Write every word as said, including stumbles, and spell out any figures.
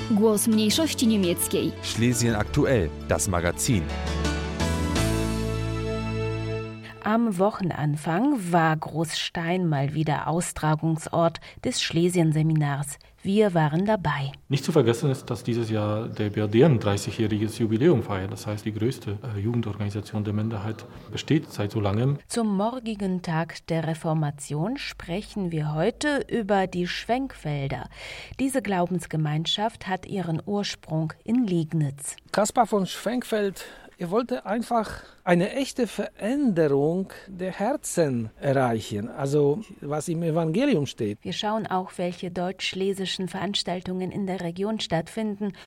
Głos mniejszości niemieckiej. Schlesien aktuell, das Magazin. Am Wochenanfang war Großstein mal wieder Austragungsort des Schlesien-Seminars. Wir waren dabei. Nicht zu vergessen ist, dass dieses Jahr der B R D ein dreißigjähriges Jubiläum feiert. Das heißt, die größte äh, Jugendorganisation der Minderheit besteht seit so langem. Zum morgigen Tag der Reformation sprechen wir heute über die Schwenkfelder. Diese Glaubensgemeinschaft hat ihren Ursprung in Liegnitz. Kaspar von Schwenkfeld, er wollte einfach eine echte Veränderung der Herzen erreichen, also was im Evangelium steht. Wir schauen auch, welche deutsch-schlesischen Veranstaltungen in der Region stattfinden